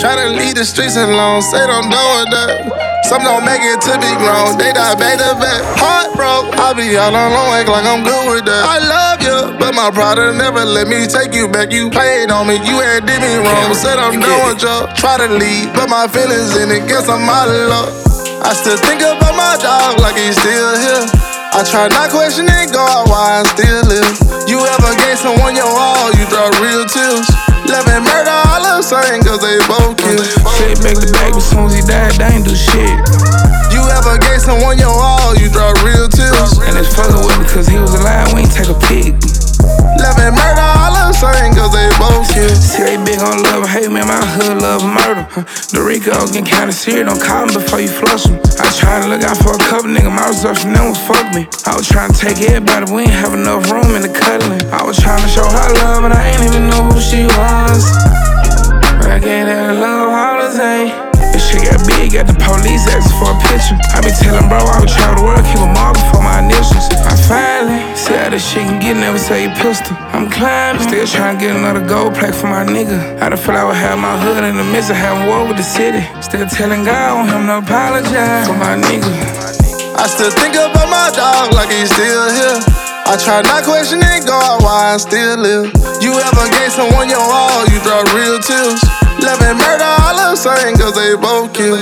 Try to leave the streets alone, say don't know it that. Some don't make it to be grown, they die back to back. Heartbroke, I be all alone, act like I'm good with that. I love you, but my brother never let me take you back. You played on me, you had did me wrong. Said I'm done with you, try to leave, but my feelings in it, guess I'm out of luck. I still think about my dog like he's still here. I try not questioning God, why I still live. You ever gave someone your all, you drop real tears. Love and murder, all the same, cause they both killed. Said back to back, but soon as he died, they ain't do shit. You ever gave someone your all, you drop real tears. And it's fucking with me cause he was alive, we ain't take a pic. Love and murder, all the same, cause they both killed. See, they big on love and hate, man, my hood love and murder. The Ricos getting kinda serious, don't call them before you flush them. I tried to look out for a couple niggas, my resumption, them was fuck me. I was trying to take everybody, we ain't have enough room in the cuddling. I was trying to show her love, but I ain't even know who she was. But I gave that love holiday. This shit got big, got the police asking for a picture. I be telling bro, I would travel the world, keep a marker for my initials. I finally see how this shit can get, never say pistol. I'm climbing, still trying to get another gold plaque for my nigga. I done feel I would have my hood in the midst of having war with the city. Still telling God I want him to apologize for my nigga. I still think about my dog like he's still here. I try not questioning God, why I still live. You ever gave someone your all, you drop real tears. Love and murder, all the same, cause they both killed.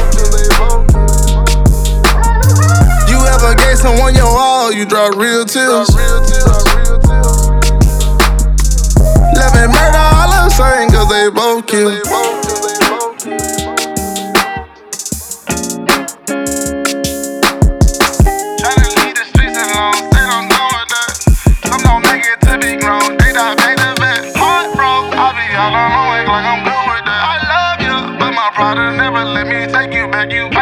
You ever gave someone your all, you drop real tears. Love and murder, all the same, cause they both killed. All alone, act like I'm good with that. I love you, but my brother never let me take you back. You